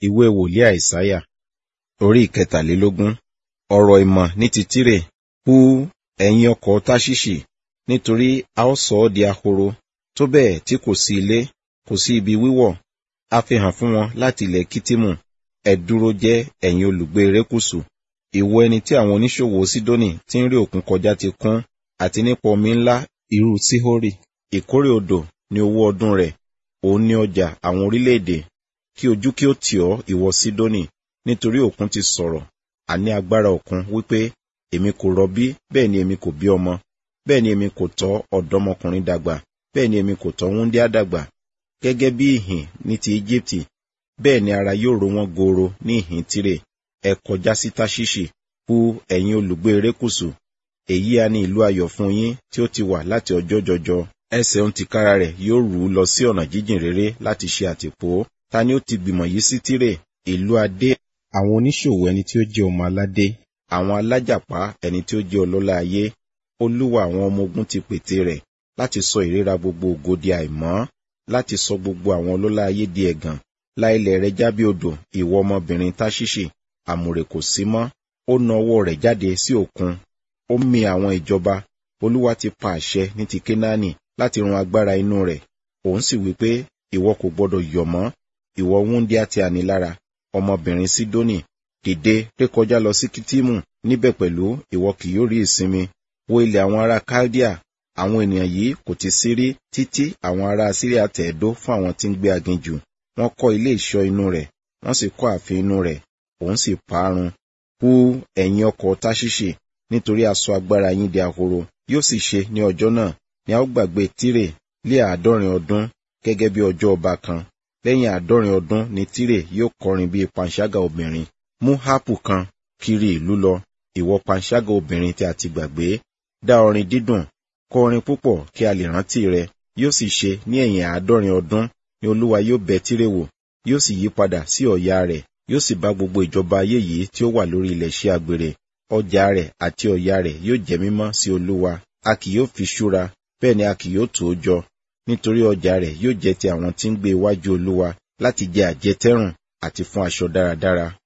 Ìwé wòlíì Àìsáyà, orí ìkẹtàlélógún. Ọ̀rọ̀ ìmọ̀ ní ti Tírè. Hu, ẹ̀yin ọkọ̀ Táṣíṣì, nítorí a ó sọ ọ́ di ahoro, tó bẹ́ẹ̀ tí kò sí ilé, kò sí ibi wíwọ̀. A fi hàn fún wọn láti ilẹ̀ Kittimu. Ẹ dúró jẹ́, ẹ̀yin olùgbé erékùṣù. Ìwọ ẹni tí àwọn oníṣòwò Sidoni tí ń rí òkun kọjá ti kún, àti nípa omi ńlá irú Ṣihori. Ìkórè odò ní owó ọdún rẹ̀, òun ní ọjà àwọn orílẹ̀-èdè. Kí ojú kí ó tì ọ́, ìwọ Sidoni, nítorí òkun ti sọ̀rọ̀, àní agbára òkun, wípé, èmi kò rọbí, bẹ́ẹ̀ ni èmi kò bí ọmọ, bẹ́ẹ̀ ni èmi kò tọ́ ọ̀dọ́mọkùnrin dàgbà, bẹ́ẹ̀ ni èmi kò tọ́ wúńdíá dàgbà. Gẹ́gẹ́ bí ìhìn ní ti Íjíbítì, bẹ́ẹ̀ ni ara yóò ro wọ́n gooro ní ìhìn Tírè. Ẹ kọjá sí Táṣíṣì, hu, ẹ̀yin olùgbé erékùṣù. Èyí á ní ìlú ayọ̀ fún yín tí ó ti wà láti ọjọ́ jọjọ. Ẹsẹ̀ òun tìkára rẹ̀ yóò rù ú lọ sí ọ̀nà jíjìn réré láti ṣe àtìpó. Ta ni ó ti gbìmọ̀ yìí sí Tírè? Ìlú adé, àwọn oníṣòwò ẹni tí ó jẹ́ ọmọ aládé, àwọn alájàpá ẹni tí ó jẹ́ ọlọ́lá ayé. Olúwa àwọn ọmọ ogun ti pète rẹ̀ láti sọ ìríra gbogbo ògo di àìmọ́, láti sọ gbogbo àwọn ọlọ́lá ayé di ẹ̀gàn. La ilẹ̀ rẹ já bí odò, ìwọ ọmọbìnrin Táṣíṣì, àmùrè kò sí mọ́. Ó na ọwọ́ rẹ̀ jáde sí òkun, ó mì àwọn ìjọba. Olúwa ti pa àṣẹ ní ti Kénáánì láti run agbára inú rẹ̀. Òun sì wí pé, ìwọ kò gbọdọ̀ yọ̀ mọ́, ìwọ wúńdíá tí a ní lára, ọmọbìnrin Sidoni. Dìde, rékọjá lọ sí Kittimu, níbẹ̀ pẹ̀lú ìwọ kì yóò rí ìsinmi. Wo ilẹ̀ àwọn ará Kaldea, àwọn ènìyàn yìí kò ti sí rí, títí àwọn ará Síríà tẹ̀dó fún àwọn tí ń gbé aginjù. Wọ́n kọ́ ilé ìṣọ́ inú rẹ̀, wọ́n sì kọ́ ààfin inú rẹ̀, òun sì parun. Hu, ẹ̀yin ọkọ̀ Táṣíṣì, nítorí a sọ agbára yín di ahoro. Yóò sì ṣe ní ọjọ́ náà, ni a ó gbàgbé Tírè lé 70 ọdún, gẹ́gẹ́ bí ọjọ́ ọba kan. Lẹ́yìn 70 ọdún ni Tírè yóò kọrin bí panṣágà obìnrin. Mú hápù kan kiri ìlú lọ, ìwọ panṣágà obìnrin tí a ti gbàgbé. Dá orin dídùn, kọ orin púpọ̀ kí a lè rántí rẹ. Yóò sì ṣe ní ẹ̀yìn 70 ọdún ni Olúwa yóò bẹ Tírè wò, yóò sì yí padà sí ọ̀yà rẹ̀, yóò sì bá gbogbo ìjọba ayé yìí tí ó wà lórí ilẹ̀ ṣe àgbèrè. Ọjà rẹ̀ àti ọ̀yà rẹ̀ yóò jẹ́ mímọ́ sí Olúwa. A kì yóò fi ṣúra, bẹ́ẹ̀ ni a kì yóò tò ó jọ, nítorí ọjà rẹ̀ yóò jẹ́ ti àwọn tí ń gbé iwájú Olúwa láti jẹ àjẹtẹ́rùn àti fún aṣọ dáradára.